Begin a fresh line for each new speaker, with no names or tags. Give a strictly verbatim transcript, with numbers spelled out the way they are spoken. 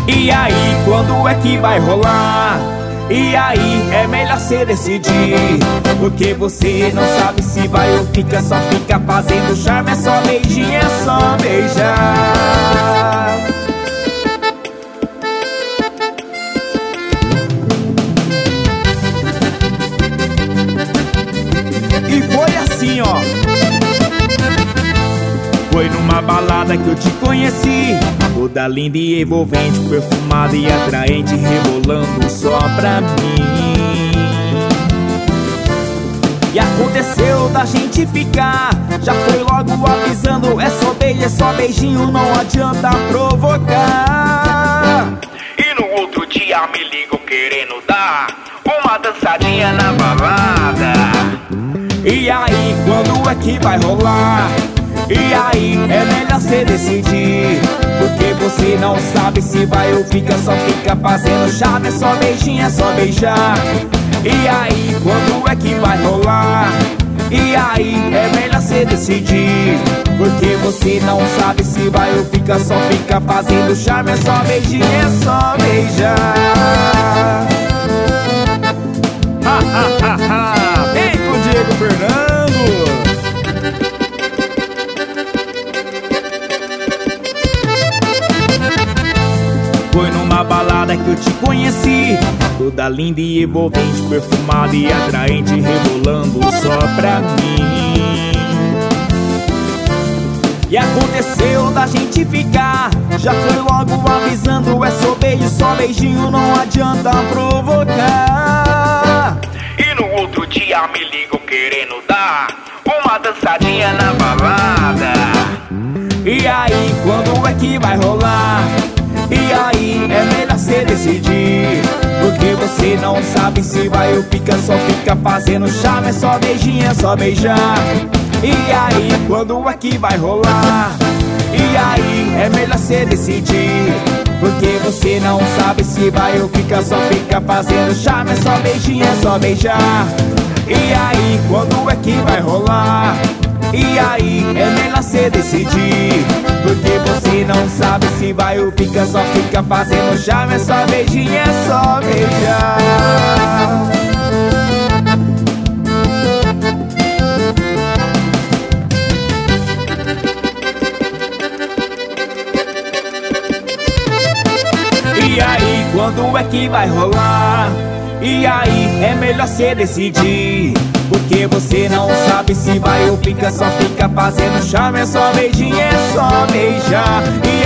E aí, quando é que vai rolar? E aí, é melhor cê decidir, porque você não sabe se vai ou fica. Só fica fazendo charme, é só beijinho, é só beijar. E foi assim, ó. Foi numa balada que eu te conheci, toda linda e envolvente, perfumada e atraente, rebolando só pra mim. E aconteceu da gente ficar, já foi logo avisando, é só beijo, é só beijinho, não adianta provocar.
E no outro dia me ligam querendo dar uma dançadinha na balada.
E aí, quando é que vai rolar? E aí, é melhor cê decidir, porque você não sabe se vai ou fica. Só fica fazendo charme, é só beijinho, é só beijar. E aí, quando é que vai rolar? E aí, é melhor cê decidir, porque você não sabe se vai ou fica. Só fica fazendo charme, é só beijinho, é só beijar. Ha, ha, ha, ha. Vem com o Diego Fernando. Foi numa balada que eu te conheci, toda linda e envolvente, perfumada e atraente, rebolando só pra mim. E aconteceu da gente ficar, já foi logo avisando, é só beijo, só beijinho, não adianta provocar.
E no outro dia me ligam querendo dar uma dançadinha na balada.
E aí, quando é que vai rolar? E aí, é melhor cê decidir, porque você não sabe se vai ou fica. Só fica fazendo charme, é só beijinho, é só beijar. E aí, quando é que vai rolar? E aí, é melhor cê decidir, porque você não sabe se vai ou fica. Só fica fazendo charme, é só beijinho, é só beijar. E aí, quando é que vai rolar? E aí, é melhor cê decidir, porque você não sabe se vai ou fica. Só fica fazendo charme, é só beijinho, é só beijar. E aí, quando é que vai rolar? E aí, é melhor cê decidir, porque você não sabe se vai ou fica. Só fica fazendo charme, é só beijinho, é só beijar. E